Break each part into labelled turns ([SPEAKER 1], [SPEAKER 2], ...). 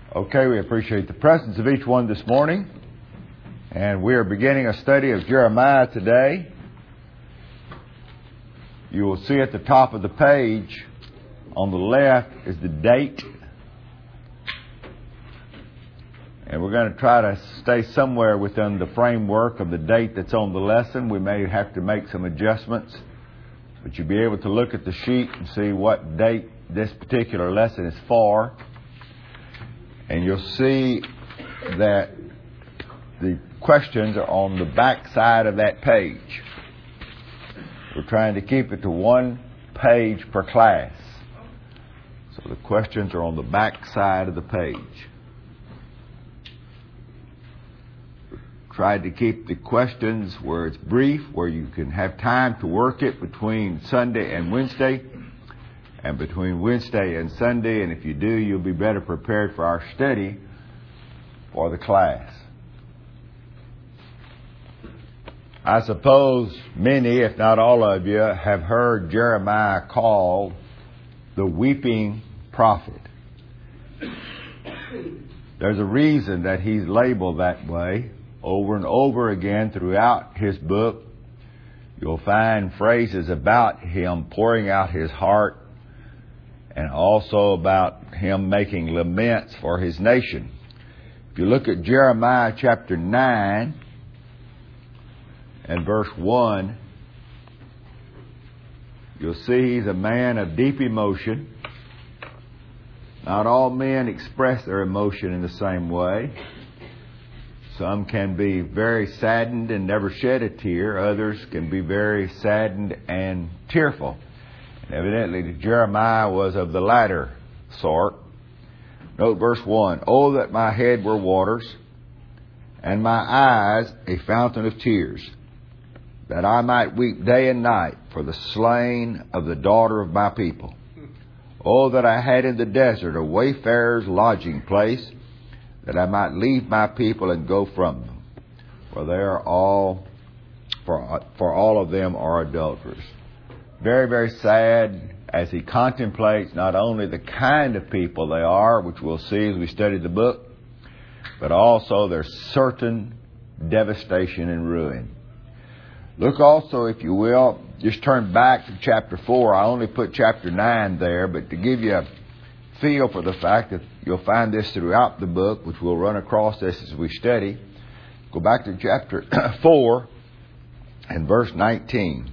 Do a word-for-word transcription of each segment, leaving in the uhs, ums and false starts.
[SPEAKER 1] Okay, we appreciate the presence of each one this morning. And we are beginning a study of Jeremiah today. You will see at the top of the page on the left is the date. And we're going to try to stay somewhere within the framework of the date that's on the lesson. We may have to make some adjustments, but you'll be able to look at the sheet and see what date this particular lesson is for. And you'll see that the questions are on the back side of that page. We're trying to keep it to one page per class. So the questions are on the back side of the page. Tried to keep the questions where it's brief, where you can have time to work it between Sunday and Wednesday, and between Wednesday and Sunday, and if you do, you'll be better prepared for our study for the class. I suppose many, if not all of you, have heard Jeremiah called the weeping prophet. There's a reason that he's labeled that way. Over and over again throughout his book, you'll find phrases about him pouring out his heart, and also about him making laments for his nation. If you look at Jeremiah chapter nine and verse one, you'll see he's a man of deep emotion. Not all men express their emotion in the same way. Some can be very saddened and never shed a tear. Others can be very saddened and tearful. And evidently, Jeremiah was of the latter sort. Note verse one. Oh, that my head were waters, and my eyes a fountain of tears, that I might weep day and night for the slain of the daughter of my people. Oh, that I had in the desert a wayfarer's lodging place, that I might leave my people and go from them, for they are all, for for all of them are adulterers. Very, very sad as he contemplates not only the kind of people they are, which we'll see as we study the book, but also their certain devastation and ruin. Look also, if you will, just turn back to chapter four. I only put chapter nine there, but to give you a feel for the fact that you'll find this throughout the book, which we'll run across this as we study. Go back to chapter four and verse nineteen.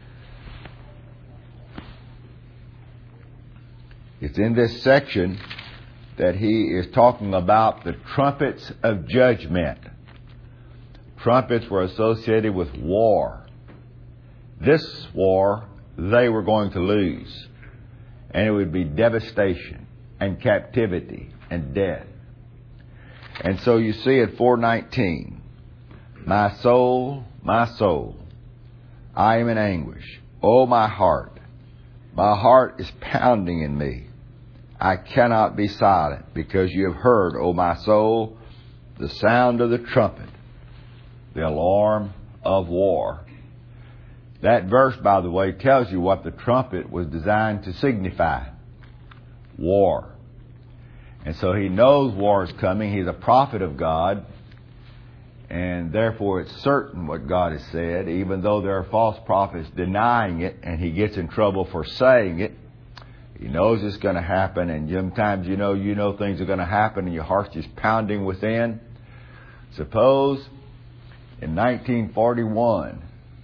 [SPEAKER 1] It's in this section that he is talking about the trumpets of judgment. Trumpets were associated with war. This war they were going to lose, and it would be devastation and captivity and death. And so you see at four nineteen, my soul, my soul, I am in anguish. Oh, my heart, my heart is pounding in me. I cannot be silent, because you have heard, O my soul, the sound of the trumpet, the alarm of war. That verse, by the way, tells you what the trumpet was designed to signify. War. And so he knows war is coming. He's a prophet of God. And therefore it's certain what God has said, even though there are false prophets denying it, and he gets in trouble for saying it. He knows it's going to happen, and sometimes you know you know things are going to happen and your heart's just pounding within. Suppose in nineteen forty-one,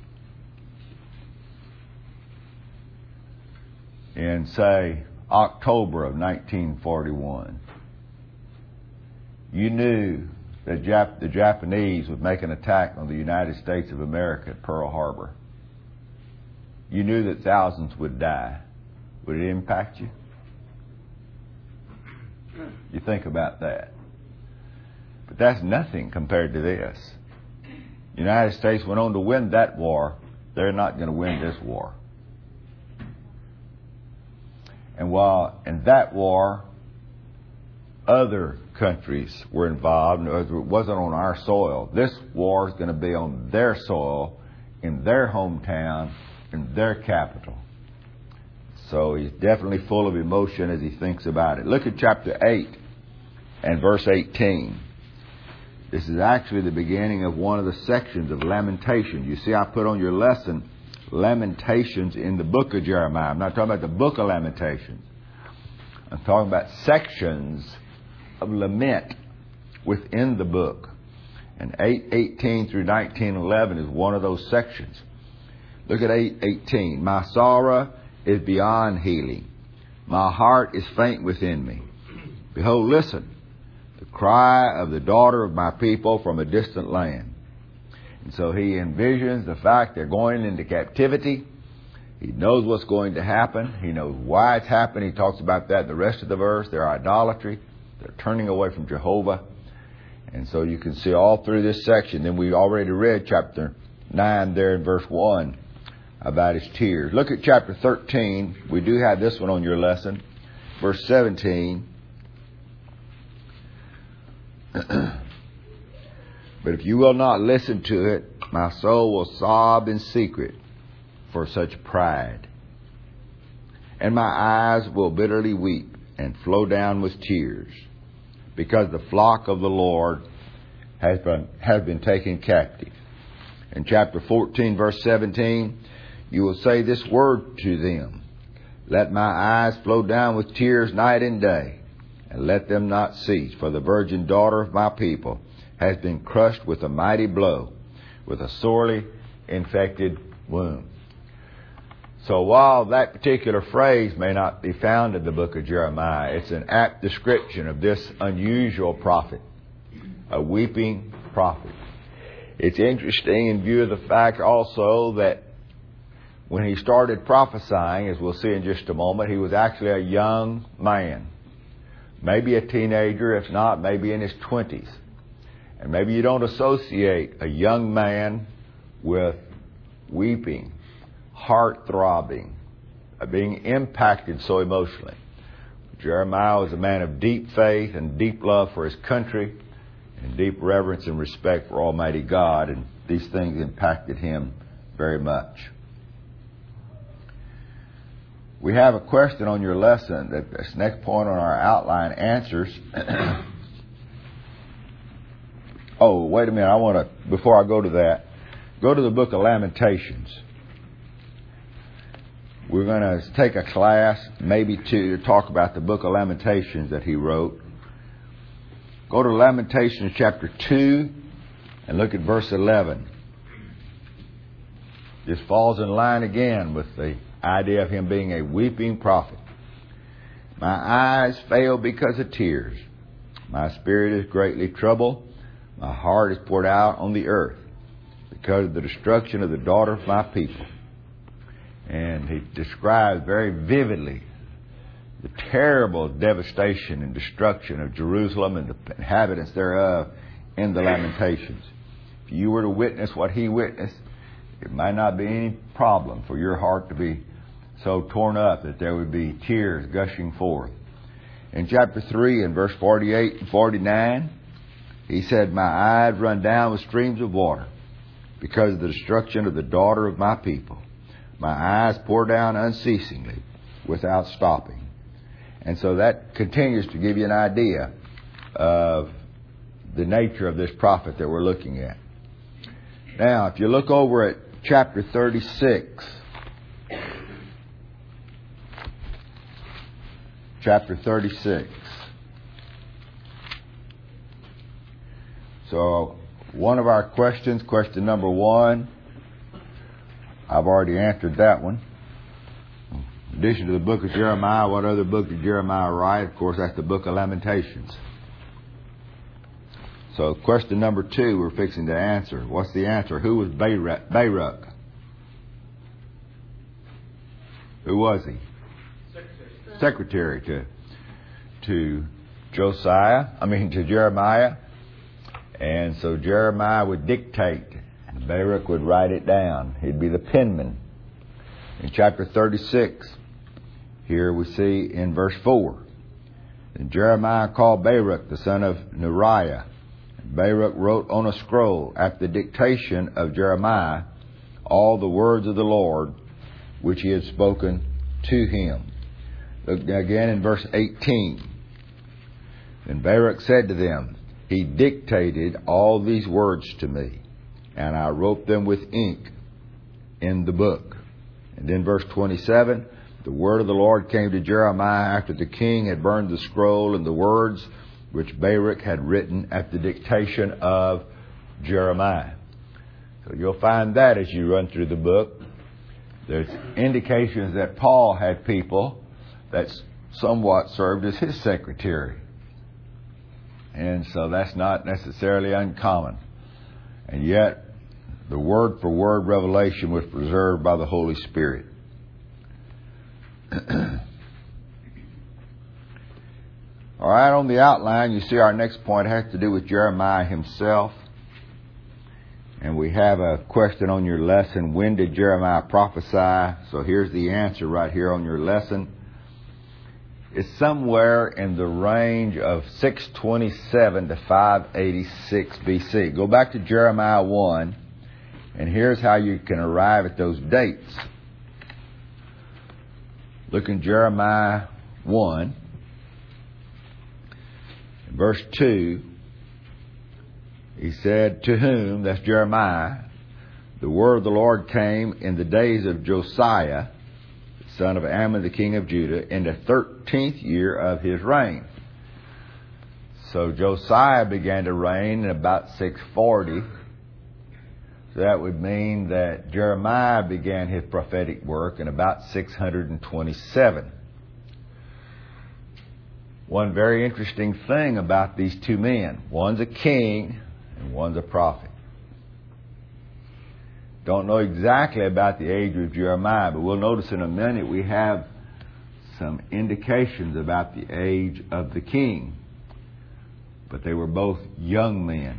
[SPEAKER 1] in, say, October of nineteen forty-one, you knew that Jap- the Japanese would make an attack on the United States of America at Pearl Harbor. You knew that thousands would die. Would it impact you? You think about that. But that's nothing compared to this. The United States went on to win that war. They're not going to win this war. And while in that war, other countries were involved, it wasn't on our soil. This war is going to be on their soil, in their hometown, in their capital. So he's definitely full of emotion as he thinks about it. Look at chapter eight and verse eighteen. This is actually the beginning of one of the sections of Lamentations. You see, I put on your lesson Lamentations in the book of Jeremiah. I'm not talking about the book of Lamentations. I'm talking about sections of lament within the book. And eight eighteen through nineteen eleven is one of those sections. Look at eight eighteen. My sorrow is beyond healing. My heart is faint within me. Behold, listen, the cry of the daughter of my people from a distant land. And so he envisions the fact they're going into captivity. He knows what's going to happen. He knows why it's happening. He talks about that in the rest of the verse. Their idolatry. They're turning away from Jehovah. And so you can see all through this section. Then we already read chapter nine there in verse one about his tears. Look at chapter thirteen. We do have this one on your lesson. Verse seventeen. But if you will not listen to it, my soul will sob in secret for such pride. And my eyes will bitterly weep and flow down with tears, because the flock of the Lord has been, has been taken captive. In chapter fourteen, verse seventeen, you will say this word to them: let my eyes flow down with tears night and day, and let them not cease. For the virgin daughter of my people has been crushed with a mighty blow, with a sorely infected wound. So while that particular phrase may not be found in the book of Jeremiah, it's an apt description of this unusual prophet, a weeping prophet. It's interesting in view of the fact also that when he started prophesying, as we'll see in just a moment, he was actually a young man. Maybe a teenager, if not, maybe in his twenties. And maybe you don't associate a young man with weeping, heart throbbing, being impacted so emotionally. Jeremiah was a man of deep faith and deep love for his country and deep reverence and respect for Almighty God, and these things impacted him very much. We have a question on your lesson that this next point on our outline answers. Oh, wait a minute. I want to, before I go to that, go to the book of Lamentations. We're going to take a class, maybe two, to talk about the book of Lamentations that he wrote. Go to Lamentations chapter two and look at verse eleven. This falls in line again with the idea of him being a weeping prophet. My eyes fail because of tears. My spirit is greatly troubled. My heart is poured out on the earth because of the destruction of the daughter of my people. And he describes very vividly the terrible devastation and destruction of Jerusalem and the inhabitants thereof in the Lamentations. If you were to witness what he witnessed, it might not be any problem for your heart to be so torn up that there would be tears gushing forth. In chapter three and verse forty-eight and forty-nine, he said, my eyes run down with streams of water because of the destruction of the daughter of my people. My eyes pour down unceasingly without stopping. And so that continues to give you an idea of the nature of this prophet that we're looking at. Now, if you look over at chapter thirty-six, chapter thirty-six. So, one of our questions, question number one, I've already answered that one. In addition to the book of Jeremiah, what other book did Jeremiah write? Of course, that's the book of Lamentations. So, question number two, we're fixing to answer. What's the answer? Who was Baruch? Baruch? Who was he? Secretary, Secretary to to Josiah. I mean to Jeremiah. And so Jeremiah would dictate, and Baruch would write it down. He'd be the penman. In chapter thirty-six, here we see in verse four, and Jeremiah called Baruch the son of Neriah. Baruch wrote on a scroll at the dictation of Jeremiah all the words of the Lord which he had spoken to him. Look again in verse eighteen. Then Baruch said to them, He dictated all these words to me, and I wrote them with ink in the book. And then verse twenty-seven, the word of the Lord came to Jeremiah after the king had burned the scroll and the words which Baruch had written at the dictation of Jeremiah. So you'll find that as you run through the book. There's indications that Paul had people that somewhat served as his secretary. And so that's not necessarily uncommon. And yet, the word-for-word revelation was preserved by the Holy Spirit. All right, on the outline, you see our next point has to do with Jeremiah himself. And we have a question on your lesson, when did Jeremiah prophesy? So here's the answer right here on your lesson. It's somewhere in the range of six twenty-seven to five eighty-six B C. Go back to Jeremiah one, and here's how you can arrive at those dates. Look in Jeremiah one, verse two. He said, to whom, that's Jeremiah, the word of the Lord came in the days of Josiah, the son of Ammon, the king of Judah, in the thirteenth year of his reign. So Josiah began to reign in about six forty. So that would mean that Jeremiah began his prophetic work in about six twenty-seven. One very interesting thing about these two men, one's a king and one's a prophet. Don't know exactly about the age of Jeremiah, but we'll notice in a minute we have some indications about the age of the king. But they were both young men.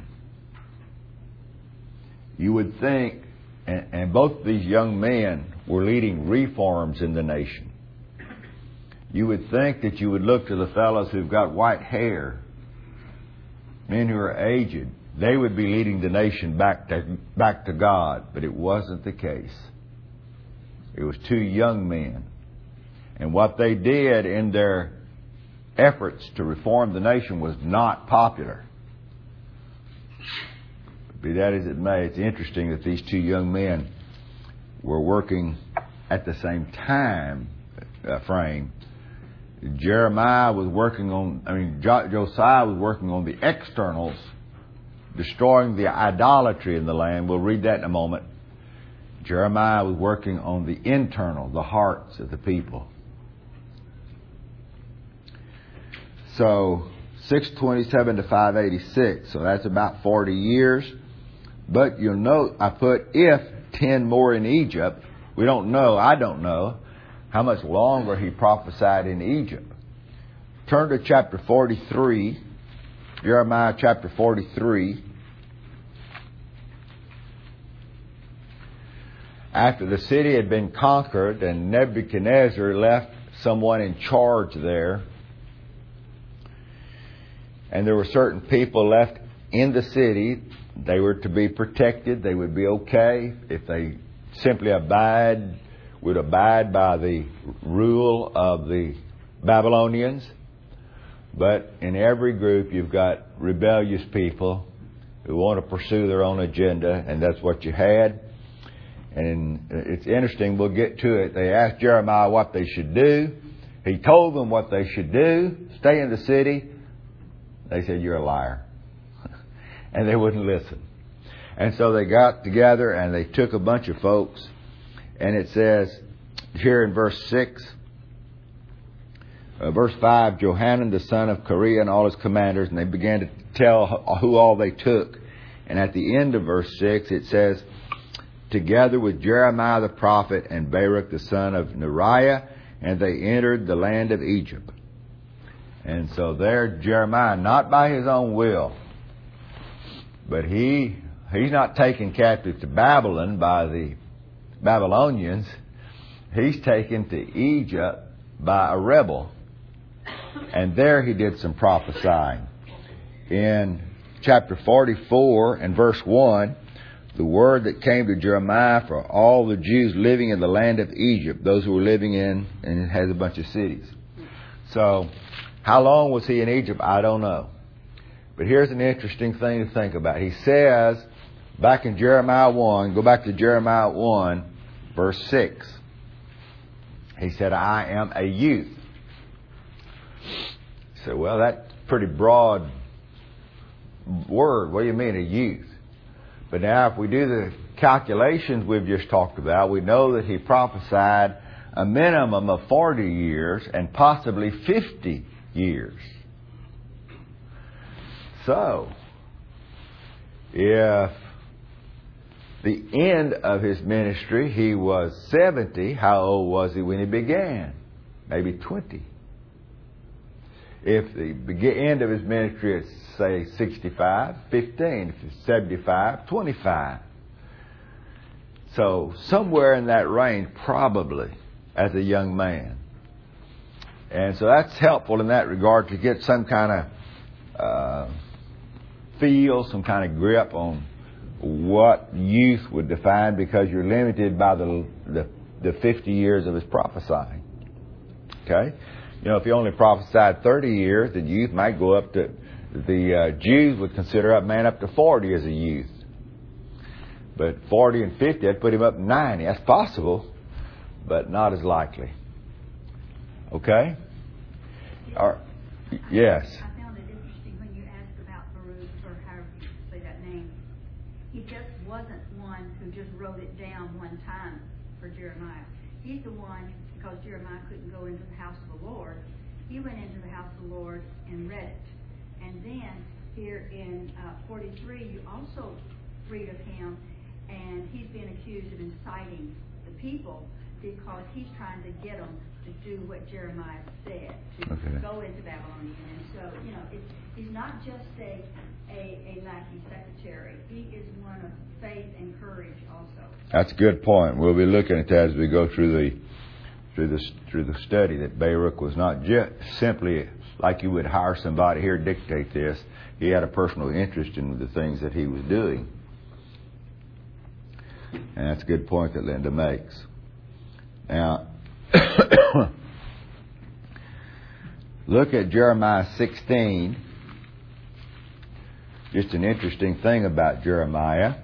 [SPEAKER 1] You would think, and, and both these young men were leading reforms in the nation. You would think that you would look to the fellows who've got white hair, men who are aged. They would be leading the nation back to, back to God, but it wasn't the case. It was two young men. And what they did in their efforts to reform the nation was not popular. Be that as it may, it's interesting that these two young men were working at the same time uh, frame. Jeremiah was working on, I mean, jo- Josiah was working on the externals, destroying the idolatry in the land. We'll read that in a moment. Jeremiah was working on the internal, the hearts of the people. So, six twenty-seven to five eighty-six. So that's about forty years. But you'll note I put if ten more in Egypt. We don't know, I don't know, how much longer he prophesied in Egypt. Turn to chapter forty-three. Jeremiah chapter forty-three. After the city had been conquered and Nebuchadnezzar left someone in charge there, and there were certain people left in the city, they were to be protected. They would be okay if they simply abide, would abide by the rule of the Babylonians. But in every group, you've got rebellious people who want to pursue their own agenda, and that's what you had. And it's interesting, we'll get to it. They asked Jeremiah what they should do. He told them what they should do. Stay in the city. They said, you're a liar. And they wouldn't listen. And so they got together and they took a bunch of folks. And it says here in verse six, uh, verse five, Johanan the son of Kareah and all his commanders, and they began to tell who all they took. And at the end of verse six, it says, together with Jeremiah the prophet and Baruch the son of Neriah, and they entered the land of Egypt. And so there Jeremiah, not by his own will, but he he's not taken captive to Babylon by the Babylonians. He's taken to Egypt by a rebel. And there he did some prophesying. In chapter forty-four and verse one, the word that came to Jeremiah for all the Jews living in the land of Egypt, those who were living in, and it has a bunch of cities. So How long was he in Egypt? I don't know. But here's an interesting thing to think about. He says, back in Jeremiah one, go back to Jeremiah one, verse six. He said, I am a youth. So, well, that's a pretty broad word. What do you mean, a youth? But now if we do the calculations we've just talked about, we know that he prophesied a minimum of forty years and possibly fifty years. So, if the end of his ministry he was seventy, how old was he when he began? Maybe twenty. If the end of his ministry is, say, sixty-five, fifteen. If it's seventy-five, twenty-five. So, somewhere in that range, probably, as a young man. And so that's helpful in that regard to get some kind of uh, feel, some kind of grip on what youth would define, because you're limited by the, the, the fifty years of his prophesying. Okay? You know, if he only prophesied thirty years, the youth might go up to, the uh, Jews would consider a man up to forty as a youth. But forty and fifty, that'd put him up to ninety. That's possible, but not as likely. Okay? Or, yes.
[SPEAKER 2] I found it interesting when you asked about Baruch, or however you say that name. He just wasn't one who just wrote it down one time for Jeremiah. He's the one, because Jeremiah couldn't go into the house of the Lord, he went into the house of the Lord and read it. And then here in uh, forty-three, you also read of him, and he's being accused of inciting the people because he's trying to get them to do what Jeremiah said, to okay. go into Babylonian. And so, you know, it's, he's not just a, a, a lackey secretary. He is one of faith and courage also.
[SPEAKER 1] That's a good point. We'll be looking at that as we go through the through the through the study, that Baruch was not just simply like you would hire somebody here to dictate this. He had a personal interest in the things that he was doing. And that's a good point that Linda makes. Now, look at Jeremiah sixteen. Just an interesting thing about Jeremiah.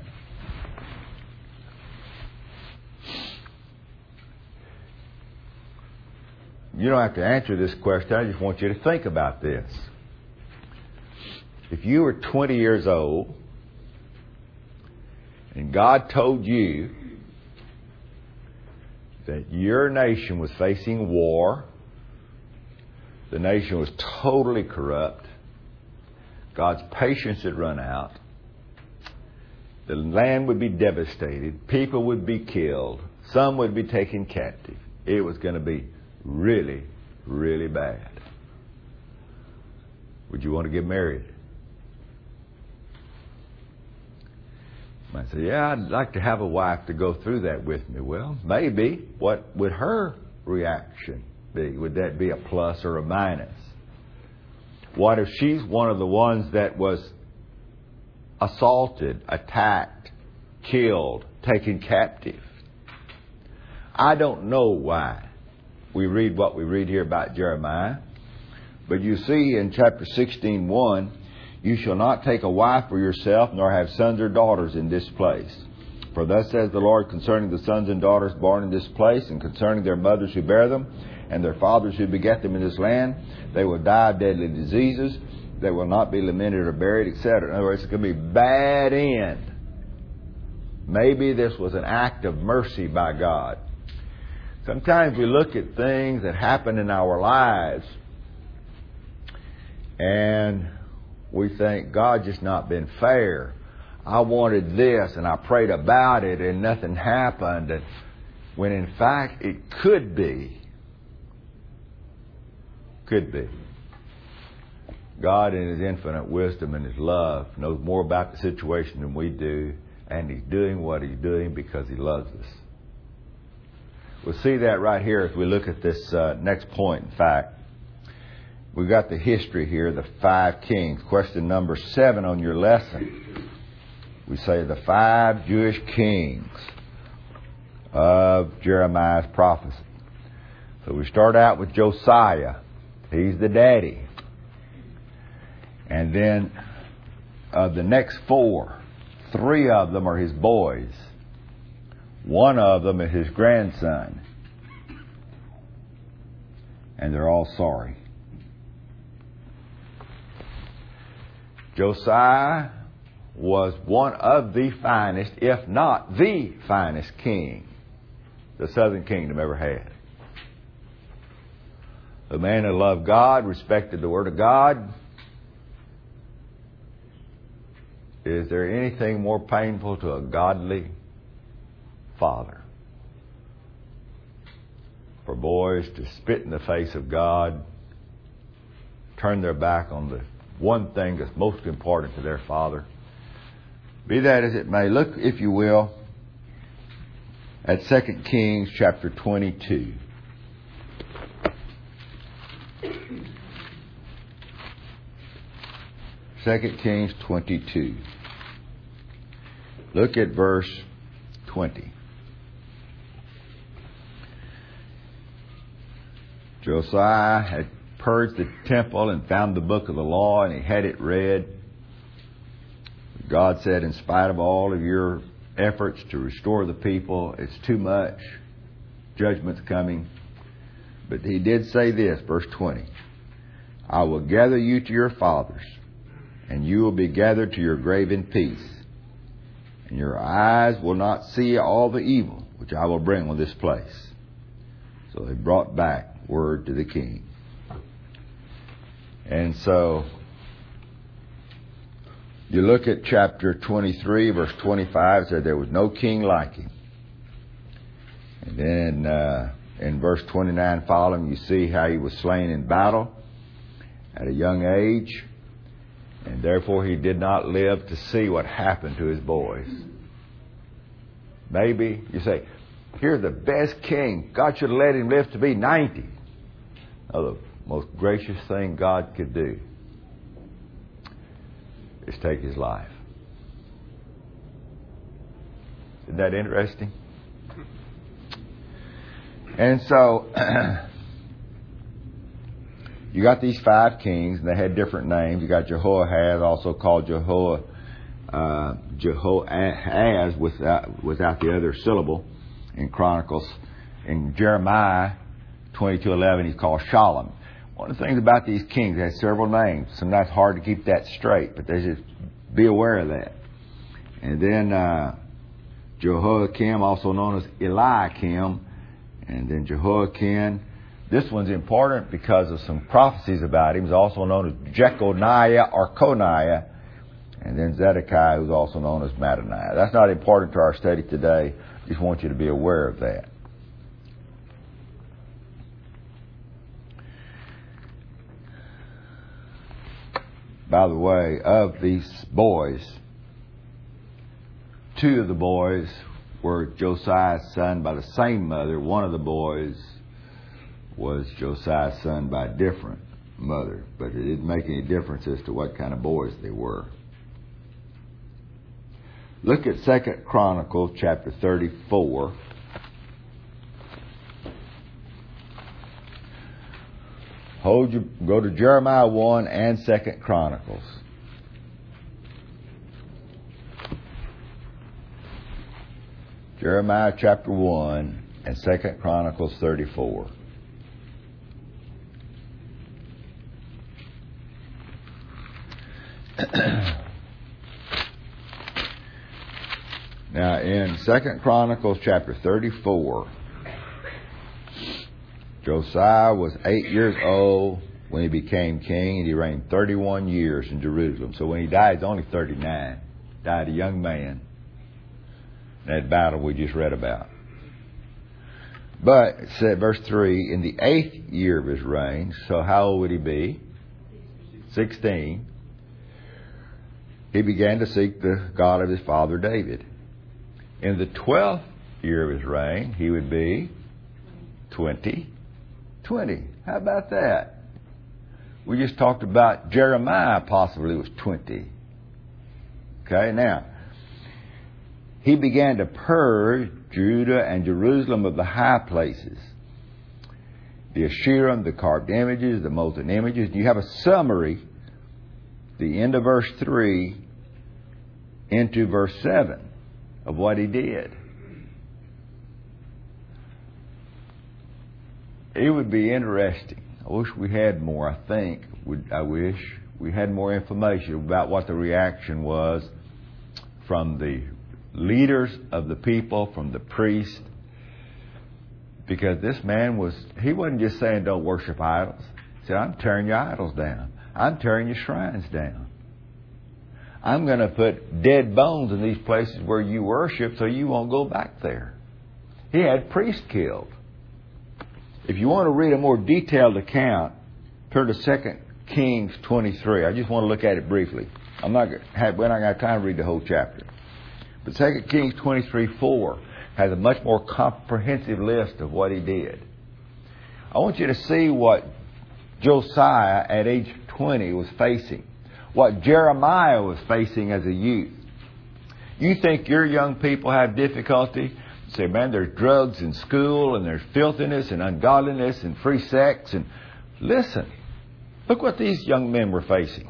[SPEAKER 1] You don't have to answer this question. I just want you to think about this. If you were twenty years old and God told you that your nation was facing war, the nation was totally corrupt, God's patience had run out, the land would be devastated, people would be killed, some would be taken captive, it was going to be really, really bad. Would you want to get married? You might say, yeah, I'd like to have a wife to go through that with me. Well, maybe. What would her reaction be? Would that be a plus or a minus? What if she's one of the ones that was assaulted, attacked, killed, taken captive? I don't know why we read what we read here about Jeremiah. But you see in chapter sixteen one, you shall not take a wife for yourself, nor have sons or daughters in this place. For thus says the Lord concerning the sons and daughters born in this place, and concerning their mothers who bear them, and their fathers who beget them in this land, they will die of deadly diseases, they will not be lamented or buried, et cetera. In other words, it's going to be bad end. Maybe this was an act of mercy by God. Sometimes we look at things that happen in our lives and we think, God just not been fair. I wanted this and I prayed about it and nothing happened. And when in fact it could be. Could be. God in His infinite wisdom and His love knows more about the situation than we do. And He's doing what He's doing because He loves us. We'll see that right here as we look at this uh, next point. In fact, we've got the history here, the five kings. Question number seven on your lesson. We say the five Jewish kings of Jeremiah's prophecy. So we start out with Josiah. He's the daddy. And then of the next four, three of them are his boys. One of them is his grandson. And they're all sorry. Josiah was one of the finest, if not the finest king the southern kingdom ever had. A man who loved God, respected the Word of God. Is there anything more painful to a godly father? For boys to spit in the face of God, turn their back on the one thing that's most important to their father. Be that as it may, look, if you will, at Second Kings chapter twenty-two. Second Kings twenty-two. Look at verse twenty. Josiah had purged the temple and found the book of the law, and he had it read. God said, in spite of all of your efforts to restore the people, it's too much. Judgment's coming. But he did say this, verse twenty. I will gather you to your fathers, and you will be gathered to your grave in peace. And your eyes will not see all the evil which I will bring on this place. So they brought back word to the king. And so you look at chapter twenty-three, verse twenty-five, it said there was no king like him. And then uh, in verse twenty-nine following, you see how he was slain in battle at a young age. And therefore he did not live to see what happened to his boys. Maybe you say, here's the best king. God should have let him live to be ninety. Now, the most gracious thing God could do is take his life. Isn't that interesting? And so you got these five kings, and they had different names. You got Jehoahaz, also called Jeho, uh, Jehoahaz without, without the other syllable in Chronicles. In Jeremiah twenty-two eleven, he's called Shalom. One of the things about these kings, they had several names. Sometimes it's hard to keep that straight, but they just be aware of that. And then uh, Jehoiakim, also known as Eliakim, and then Jehoiakim. This one's important because of some prophecies about him. He's also known as Jeconiah or Coniah. And then Zedekiah, who's also known as Mattaniah. That's not important to our study today. Just want you to be aware of that. By the way, of these boys, two of the boys were Josiah's son by the same mother. One of the boys was Josiah's son by a different mother. But it didn't make any difference as to what kind of boys they were. Look at Second Chronicles chapter thirty-four. Hold your, go to Jeremiah one and Second Chronicles. Jeremiah chapter one and Second Chronicles thirty-four. Now, in Second Chronicles chapter thirty-four, Josiah was eight years old when he became king, and he reigned thirty-one years in Jerusalem. So when he died, he's only thirty-nine. Died a young man. That battle we just read about. But, it said, verse three, in the eighth year of his reign, so how old would he be? Sixteen. He began to seek the God of his father David. In the twelfth year of his reign, he would be twenty. twenty. How about that? We just talked about Jeremiah possibly was twenty. Okay, now, he began to purge Judah and Jerusalem of the high places. The Asherim, the carved images, the molten images. You have a summary the end of verse three into verse seven of what he did. It would be interesting. I wish we had more, I think. I wish we had more information about what the reaction was from the leaders of the people, from the priest. Because this man was, he wasn't just saying don't worship idols. He said, I'm tearing your idols down. I'm tearing your shrines down. I'm going to put dead bones in these places where you worship so you won't go back there. He had priests killed. If you want to read a more detailed account, turn to Second Kings twenty-three. I just want to look at it briefly. I'm not have, we're not going to have time to read the whole chapter. But Second Kings twenty-three four has a much more comprehensive list of what he did. I want you to see what Josiah at age twenty was facing, what Jeremiah was facing as a youth. You think your young people have difficulty? Say, man, there's drugs in school, and there's filthiness and ungodliness and free sex. And listen, look what these young men were facing.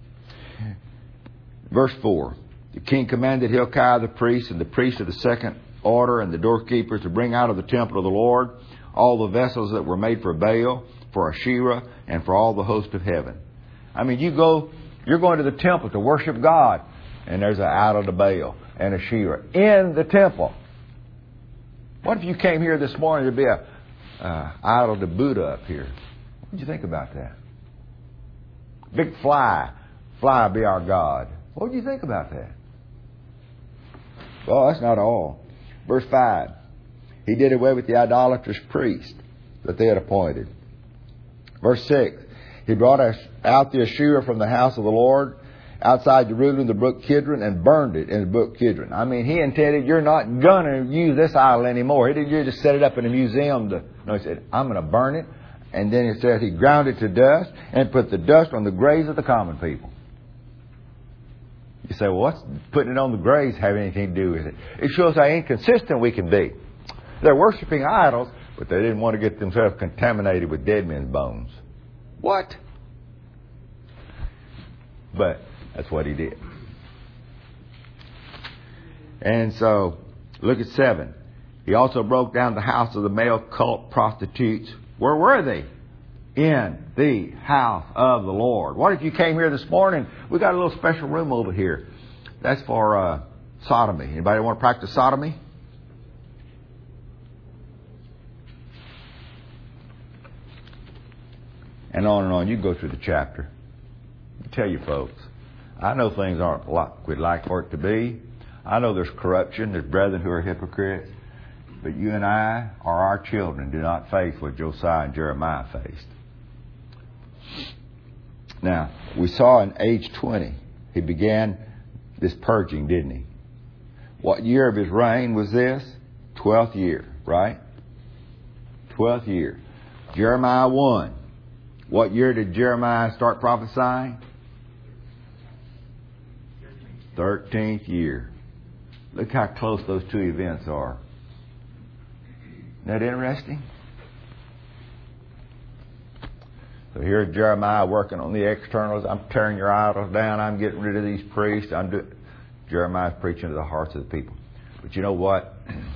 [SPEAKER 1] Verse four. The king commanded Hilkiah the priest and the priest of the second order and the doorkeepers to bring out of the temple of the Lord all the vessels that were made for Baal, for Asherah, and for all the host of heaven. I mean, you go, you're going to the temple to worship God, and there's an idol to Baal and Asherah in the temple. What if you came here this morning, there'd be a uh, idol to Buddha up here? What would you think about that? Big fly. Fly be our God. What would you think about that? Well, that's not all. Verse five. He did away with the idolatrous priest that they had appointed. Verse six. He brought out the Asherah from the house of the Lord outside Jerusalem, the brook Kidron, and burned it in the brook Kidron. I mean, he intended, you're not going to use this idol anymore. He didn't just set it up in a museum. To, no, he said, I'm going to burn it. And then it says he ground it to dust and put the dust on the graves of the common people. You say, well, what's putting it on the graves have anything to do with it? It shows how inconsistent we can be. They're worshiping idols, but they didn't want to get themselves contaminated with dead men's bones. What? But that's what he did. And so, look at seven. He also broke down the house of the male cult prostitutes. Where were they? In the house of the Lord. What if you came here this morning? We got a little special room over here. That's for uh, sodomy. Anybody want to practice sodomy? And on and on. You can go through the chapter. I tell you folks, I know things aren't like we'd like for it to be. I know there's corruption. There's brethren who are hypocrites. But you and I or our children do not face what Josiah and Jeremiah faced. Now, we saw in age twenty, he began this purging, didn't he? What year of his reign was this? Twelfth year, right? Twelfth year. Jeremiah one. What year did Jeremiah start prophesying? Thirteenth year. Look how close those two events are. Isn't that interesting? So here's Jeremiah working on the externals. I'm tearing your idols down. I'm getting rid of these priests. I'm doing. Jeremiah's preaching to the hearts of the people. But you know what?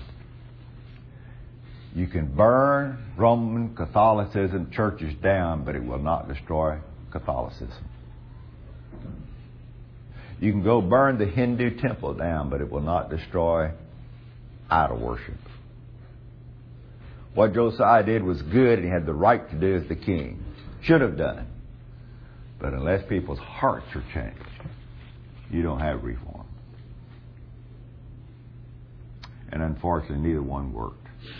[SPEAKER 1] You can burn Roman Catholicism churches down, but it will not destroy Catholicism. You can go burn the Hindu temple down, but it will not destroy idol worship. What Josiah did was good, and he had the right to do as the king. Should have done. But unless people's hearts are changed, you don't have reform. And unfortunately, neither one worked.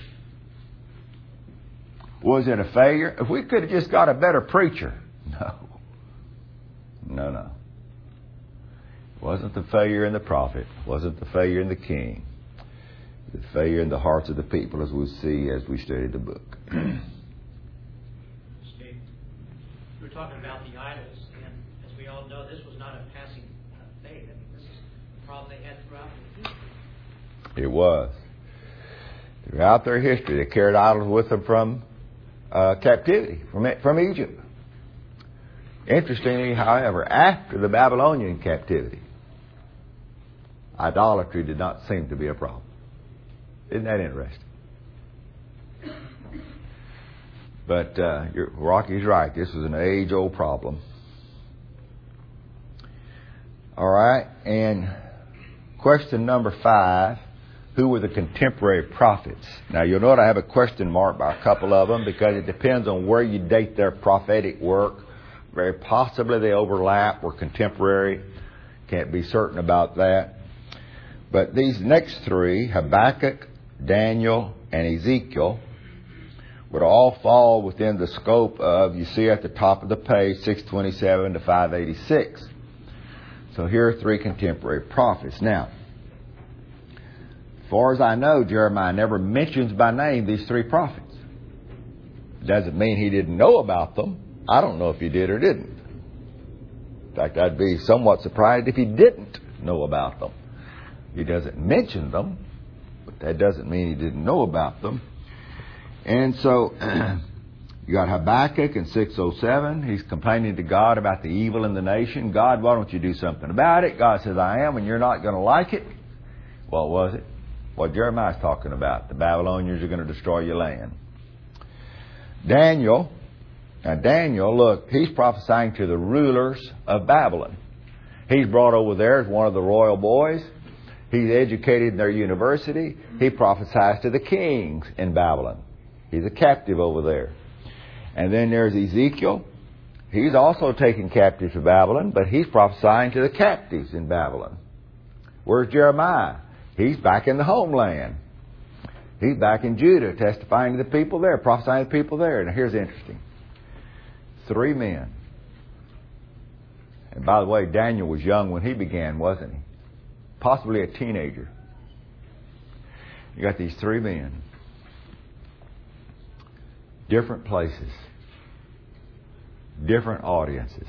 [SPEAKER 1] Was it a failure? If we could have just got a better preacher. No. No, no. It wasn't the failure in the prophet. It wasn't the failure in the king. The failure in the hearts of the people, as we'll see as we study the book.
[SPEAKER 3] Steve, we were talking about the idols, and as we all know, this was not a passing uh, phase. I mean, this is a problem they had throughout their history.
[SPEAKER 1] It was. Throughout their history, they carried idols with them from uh, captivity, from from Egypt. Interestingly, however, after the Babylonian captivity, idolatry did not seem to be a problem. Isn't that interesting? But uh, Rocky's right. This was an age-old problem. All right. And question number five, who were the contemporary prophets? Now, you'll note I have a question mark by a couple of them because it depends on where you date their prophetic work. Very possibly they overlap, were contemporary. Can't be certain about that. But these next three, Habakkuk, Daniel, and Ezekiel, would all fall within the scope of, you see at the top of the page, six twenty-seven to five eighty-six. So here are three contemporary prophets. Now, as far as I know, Jeremiah never mentions by name these three prophets. Doesn't mean he didn't know about them. I don't know if he did or didn't. In fact, I'd be somewhat surprised if he didn't know about them. He doesn't mention them, but that doesn't mean he didn't know about them. And so, you got Habakkuk in six oh seven. He's complaining to God about the evil in the nation. God, why don't you do something about it? God says, I am, and you're not going to like it. What was it? What Jeremiah's talking about. The Babylonians are going to destroy your land. Daniel. Now, Daniel, look, he's prophesying to the rulers of Babylon. He's brought over there as one of the royal boys. He's educated in their university. He prophesies to the kings in Babylon. He's a captive over there. And then there's Ezekiel. He's also taken captives to Babylon, but he's prophesying to the captives in Babylon. Where's Jeremiah? He's back in the homeland. He's back in Judah, testifying to the people there, prophesying to the people there. Now here's interesting. Three men. And by the way, Daniel was young when he began, wasn't he? Possibly a teenager. You got these three men. Different places. Different audiences.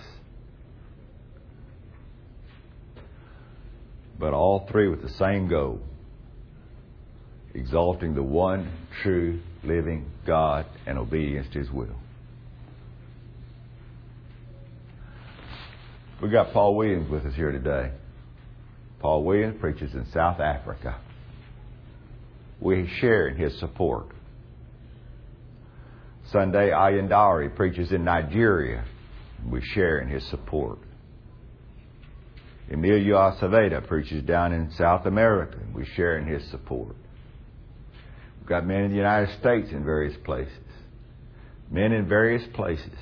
[SPEAKER 1] But all three with the same goal. Exalting the one true living God and obedience to His will. We got Paul Williams with us here today. Paul Williams preaches in South Africa. We share in his support. Sunday Ayandari preaches in Nigeria. We share in his support. Emilio Acevedo preaches down in South America. We share in his support. We've got men in the United States in various places. Men in various places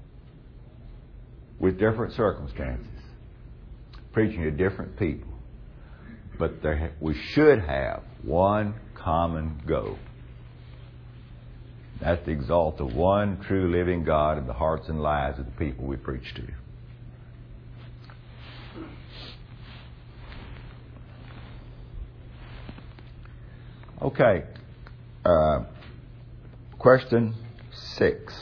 [SPEAKER 1] with different circumstances, preaching to different people. But there, we should have one common goal. That's to exalt the one true living God in the hearts and lives of the people we preach to. Okay. Uh, question six.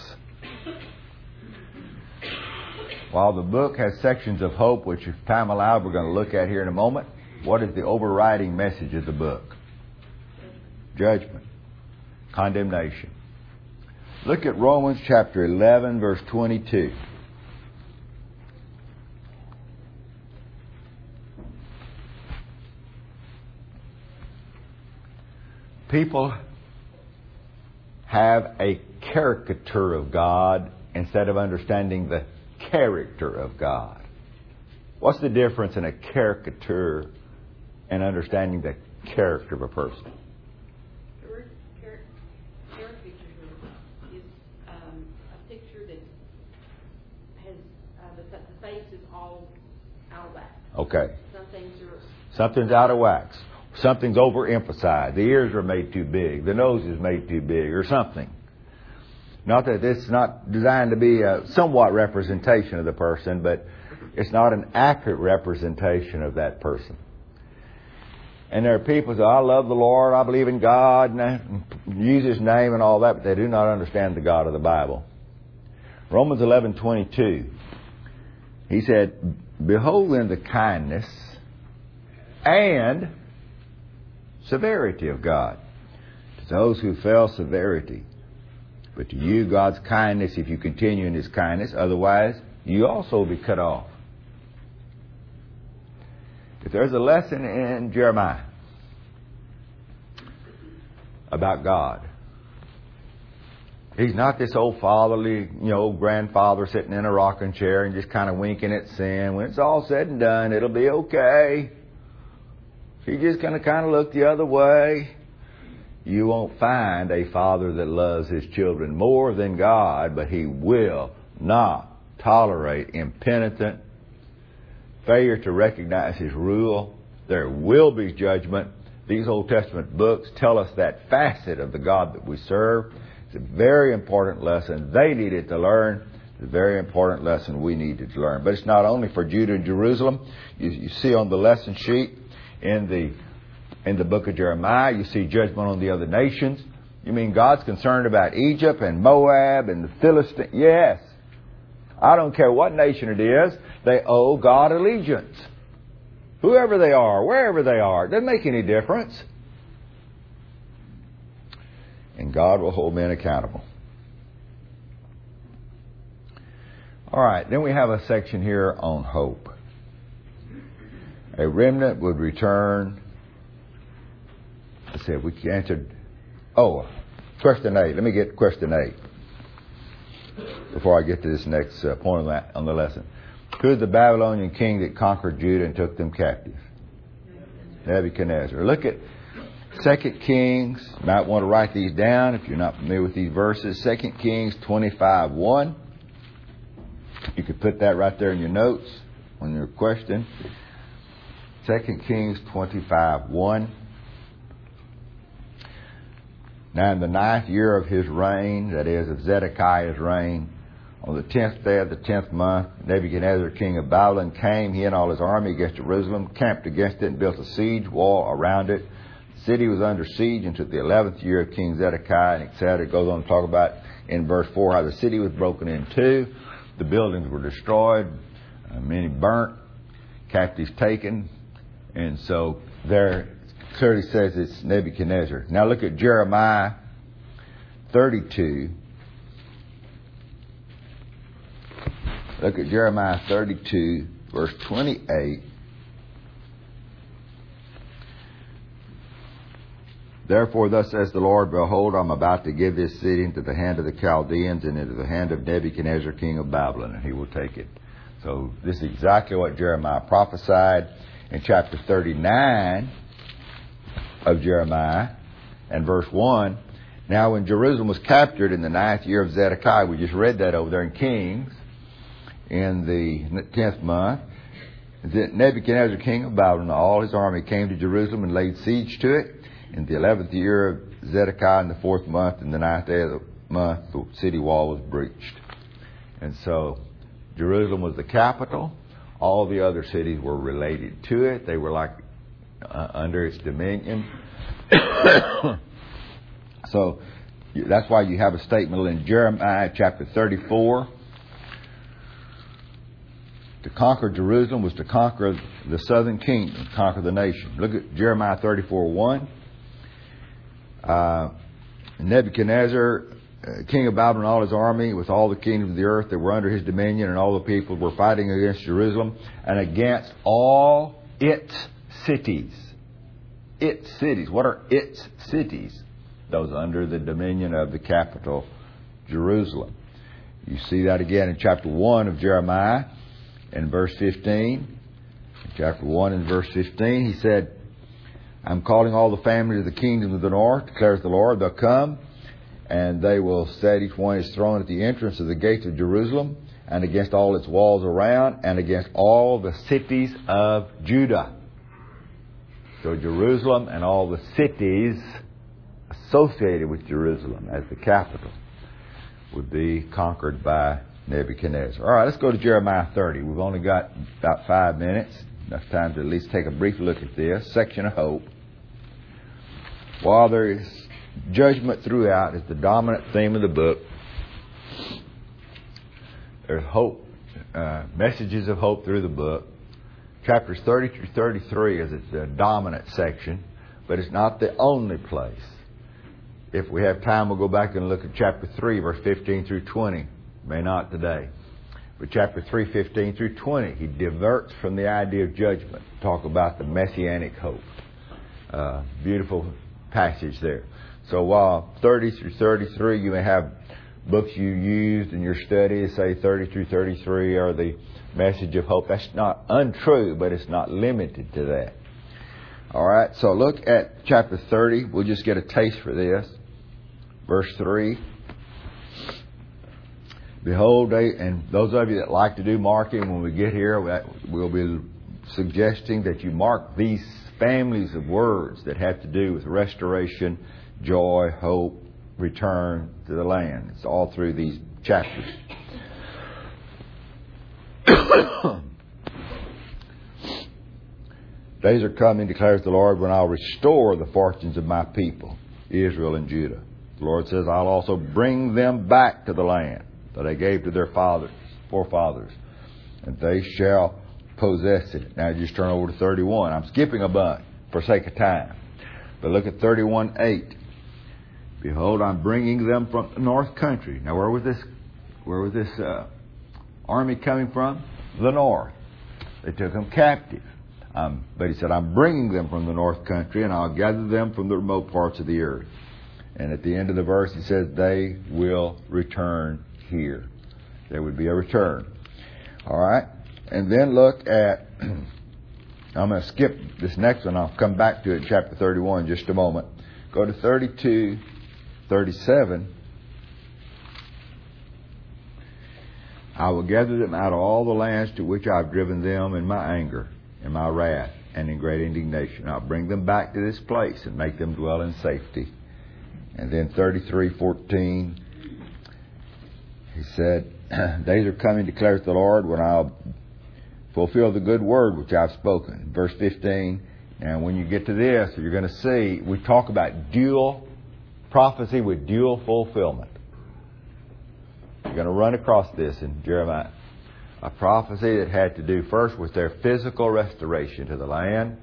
[SPEAKER 1] While the book has sections of hope, which if time allowed we're going to look at here in a moment, what is the overriding message of the book? Judgment. Condemnation. Look at Romans chapter eleven, verse twenty-two. People have a caricature of God instead of understanding the character of God. What's the difference in a caricature and understanding the character of a person?
[SPEAKER 4] The word caricature is um, a picture that has uh, the, the face is all out of whack.
[SPEAKER 1] Okay.
[SPEAKER 4] Some things are
[SPEAKER 1] Something's out of wax. Something's overemphasized. The ears are made too big. The nose is made too big, or something. Not that it's not designed to be a somewhat representation of the person, but it's not an accurate representation of that person. And there are people who say, I love the Lord, I believe in God, and use His name and all that, but they do not understand the God of the Bible. Romans eleven twenty-two, he said, behold then the kindness and severity of God. To those who fell, severity. But to you, God's kindness, if you continue in His kindness. Otherwise, you also will be cut off. If there's a lesson in Jeremiah about God, he's not this old fatherly, you know, old grandfather sitting in a rocking chair and just kind of winking at sin. When it's all said and done, it'll be okay. He's just going to kind of look the other way. You won't find a father that loves his children more than God, but he will not tolerate impenitent failure to recognize his rule. There will be judgment. These Old Testament books tell us that facet of the God that we serve. It's a very important lesson. They needed to learn. It's a very important lesson we needed to learn. But it's not only for Judah and Jerusalem. You, you see on the lesson sheet in the in the book of Jeremiah, you see judgment on the other nations. You mean God's concerned about Egypt and Moab and the Philistines? Yes. I don't care what nation it is. They owe God allegiance. Whoever they are, wherever they are, it doesn't make any difference. And God will hold men accountable. All right, then we have a section here on hope. A remnant would return. Let's see if we answered. Oh, question eight. Let me get question eight before I get to this next uh, point on, that, on the lesson. Who is the Babylonian king that conquered Judah and took them captive? Nebuchadnezzar. Look at Second Kings. You might want to write these down if you're not familiar with these verses. Second Kings twenty-five one. You could put that right there in your notes on your question. Second Kings twenty-five one. Now in the ninth year of his reign, that is of Zedekiah's reign, on the tenth day of the tenth month, Nebuchadnezzar, king of Babylon, came, he and all his army, against Jerusalem, camped against it, and built a siege wall around it. The city was under siege until the eleventh year of King Zedekiah, and et cetera. It goes on to talk about in verse four how the city was broken in two, the buildings were destroyed, uh, many burnt, captives taken, and so there clearly says it's Nebuchadnezzar. Now look at Jeremiah thirty-two. Look at Jeremiah thirty-two, verse twenty-eight. Therefore, thus says the Lord, behold, I'm about to give this city into the hand of the Chaldeans and into the hand of Nebuchadnezzar, king of Babylon, and he will take it. So this is exactly what Jeremiah prophesied in chapter thirty-nine of Jeremiah and verse one. Now when Jerusalem was captured in the ninth year of Zedekiah, we just read that over there in Kings, in the tenth month, Nebuchadnezzar, king of Babylon, all his army came to Jerusalem and laid siege to it. In the eleventh year of Zedekiah, in the fourth month, in the ninth day of the month, the city wall was breached. And so Jerusalem was the capital. All the other cities were related to it. They were like uh, under its dominion. So that's why you have a statement in Jeremiah chapter thirty-four. To conquer Jerusalem was to conquer the southern kingdom, conquer the nation. Look at Jeremiah thirty-four one. Uh, Nebuchadnezzar, uh, king of Babylon, and all his army, with all the kingdoms of the earth that were under his dominion, and all the people were fighting against Jerusalem and against all its cities. Its cities. What are its cities? Those under the dominion of the capital, Jerusalem. You see that again in chapter one of Jeremiah, in verse fifteen. In chapter one and verse fifteen, he said, I'm calling all the families of the kingdoms of the north, declares the Lord. They'll come, and they will set each one his throne at the entrance of the gates of Jerusalem, and against all its walls around, and against all the cities of Judah. So Jerusalem and all the cities associated with Jerusalem as the capital would be conquered by Nebuchadnezzar. All right, let's go to Jeremiah thirty. We've only got about five minutes. Enough time to at least take a brief look at this section of hope. While there is judgment throughout, is the dominant theme of the book. There's hope, uh, messages of hope through the book. Chapters thirty through thirty-three is its uh, dominant section, but it's not the only place. If we have time, we'll go back and look at chapter three, verse fifteen through twenty. May not today. But chapter three, fifteen through twenty, he diverts from the idea of judgment. Talk about the messianic hope. Uh, beautiful passage there. So while thirty through thirty-three, you may have books you used in your studies, say thirty through thirty-three are the message of hope. That's not untrue, but it's not limited to that. All right, so look at chapter thirty. We'll just get a taste for this. Verse three. Behold, they, and those of you that like to do marking, when we get here, we'll be suggesting that you mark these families of words that have to do with restoration, joy, hope, return to the land. It's all through these chapters. Days are coming, declares the Lord, when I'll restore the fortunes of my people, Israel and Judah. The Lord says, I'll also bring them back to the land that I gave to their fathers, forefathers, and they shall possess it. Now just turn over to thirty-one. I'm skipping a bunch for sake of time. But look at thirty-one eight. Behold, I'm bringing them from the north country. Now where was this, where was this uh, army coming from? The north. They took them captive. Um, but he said, I'm bringing them from the north country, and I'll gather them from the remote parts of the earth. And at the end of the verse, he says, they will return here. There would be a return. All right. And then look at, I'm going to skip this next one. I'll come back to it in chapter thirty-one in just a moment. Go to thirty-two, thirty-seven. I will gather them out of all the lands to which I've driven them in my anger, in my wrath, and in great indignation. I'll bring them back to this place and make them dwell in safety. And then thirty-three, fourteen. He said, days are coming, declares the Lord, when I'll fulfill the good word which I've spoken. Verse fifteen. And when you get to this, you're going to see, we talk about dual prophecy with dual fulfillment. You're going to run across this in Jeremiah. A prophecy that had to do first with their physical restoration to the land,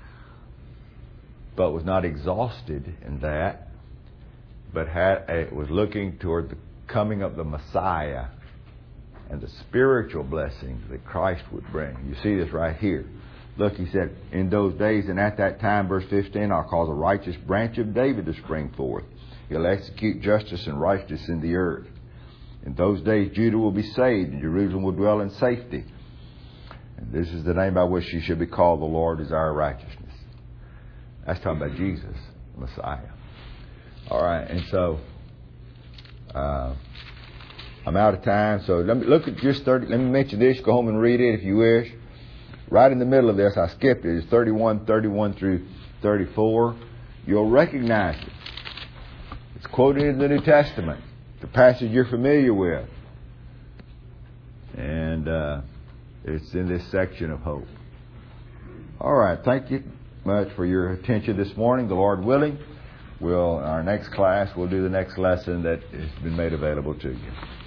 [SPEAKER 1] but was not exhausted in that, but had it was looking toward the coming of the Messiah and the spiritual blessings that Christ would bring. You see this right here. Look, he said, in those days and at that time, verse fifteen, I'll cause a righteous branch of David to spring forth. He'll execute justice and righteousness in the earth. In those days, Judah will be saved, and Jerusalem will dwell in safety. And this is the name by which she should be called, the Lord is our righteousness. That's talking about Jesus, the Messiah. All right, and so uh, I'm out of time. So let me look at just thirty. Let me mention this. Go home and read it if you wish. Right in the middle of this, I skipped it. It's thirty-one, thirty-one through thirty-four. You'll recognize it. It's quoted in the New Testament. The passage you're familiar with. And uh, it's in this section of hope. All right. Thank you much for your attention this morning. The Lord willing, we'll, in our next class, we'll do the next lesson that has been made available to you.